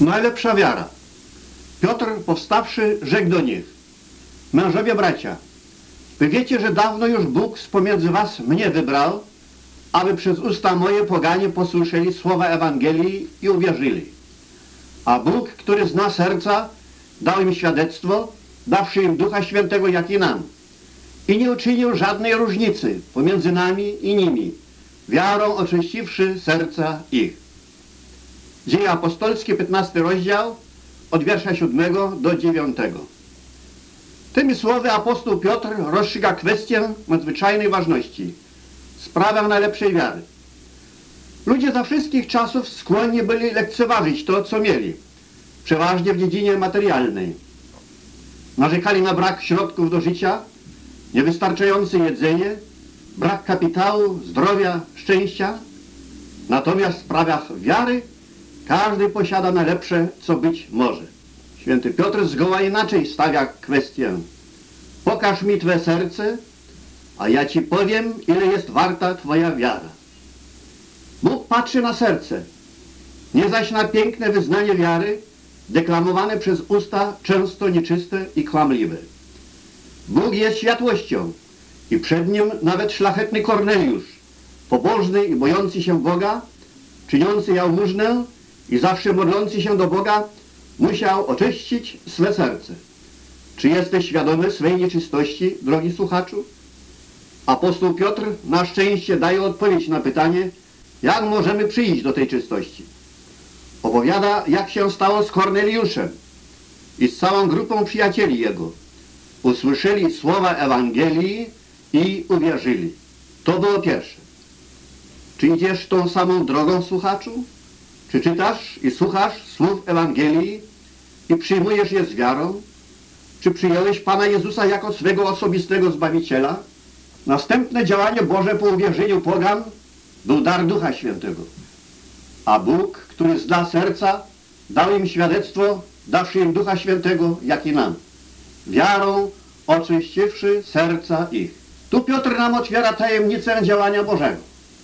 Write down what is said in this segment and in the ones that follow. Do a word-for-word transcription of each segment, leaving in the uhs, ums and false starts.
Najlepsza wiara. Piotr, powstawszy, rzekł do nich: mężowie bracia, wy wiecie, że dawno już Bóg z pomiędzy was mnie wybrał, aby przez usta moje poganie posłyszeli słowa Ewangelii i uwierzyli. A Bóg, który zna serca, dał im świadectwo, dawszy im Ducha Świętego, jak i nam. I nie uczynił żadnej różnicy pomiędzy nami i nimi, wiarą oczyściwszy serca ich. Dzieje apostolskie, piętnasty rozdział, od wiersza siódmego do dziewiątego. Tymi słowy apostoł Piotr rozstrzyga kwestię nadzwyczajnej ważności, sprawę najlepszej wiary. Ludzie za wszystkich czasów skłonni byli lekceważyć to, co mieli, przeważnie w dziedzinie materialnej. Narzekali na brak środków do życia, niewystarczające jedzenie, brak kapitału, zdrowia, szczęścia. Natomiast w sprawach wiary każdy posiada najlepsze, co być może. Święty Piotr zgoła inaczej stawia kwestię. Pokaż mi Twe serce, a ja Ci powiem, ile jest warta Twoja wiara. Bóg patrzy na serce, nie zaś na piękne wyznanie wiary, deklamowane przez usta często nieczyste i kłamliwe. Bóg jest światłością i przed Nim nawet szlachetny Korneliusz, pobożny i bojący się Boga, czyniący jałmużnę i zawsze modlący się do Boga, musiał oczyścić swe serce. Czy jesteś świadomy swej nieczystości, drogi słuchaczu? Apostoł Piotr na szczęście daje odpowiedź na pytanie, jak możemy przyjść do tej czystości. Opowiada, jak się stało z Korneliuszem i z całą grupą przyjacieli jego. Usłyszeli słowa Ewangelii i uwierzyli. To było pierwsze. Czy idziesz tą samą drogą, słuchaczu? Czy czytasz i słuchasz słów Ewangelii i przyjmujesz je z wiarą? Czy przyjąłeś Pana Jezusa jako swego osobistego Zbawiciela? Następne działanie Boże po uwierzeniu pogan był dar Ducha Świętego. A Bóg, który zna serca, dał im świadectwo, dawszy im Ducha Świętego, jak i nam. Wiarą oczyściwszy serca ich. Tu Piotr nam otwiera tajemnicę działania Bożego.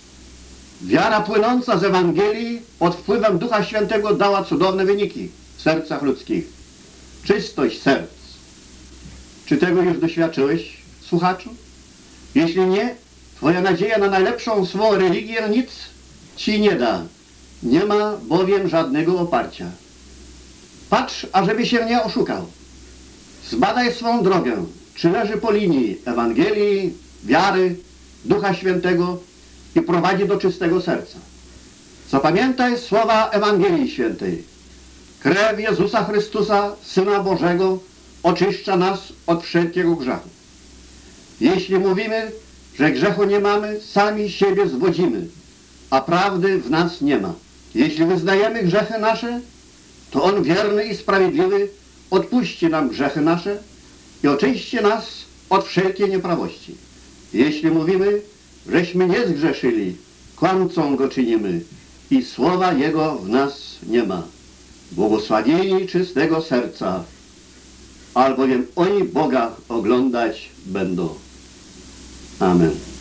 Wiara płynąca z Ewangelii pod wpływem Ducha Świętego dała cudowne wyniki w sercach ludzkich. Czystość serc. Czy tego już doświadczyłeś, słuchaczu? Jeśli nie, Twoja nadzieja na najlepszą swą religię nic Ci nie da. Nie ma bowiem żadnego oparcia. Patrz, ażeby się nie oszukał. Zbadaj swą drogę, czy leży po linii Ewangelii, wiary, Ducha Świętego i prowadzi do czystego serca. Zapamiętaj słowa Ewangelii Świętej. Krew Jezusa Chrystusa, Syna Bożego, oczyszcza nas od wszelkiego grzechu. Jeśli mówimy, że grzechu nie mamy, sami siebie zwodzimy, a prawdy w nas nie ma. Jeśli wyznajemy grzechy nasze, to On wierny i sprawiedliwy odpuści nam grzechy nasze i oczyści nas od wszelkiej nieprawości. Jeśli mówimy, żeśmy nie zgrzeszyli, kłamcą Go czynimy i słowa Jego w nas nie ma. Błogosławieni czystego serca, albowiem oni Boga oglądać będą. Amen.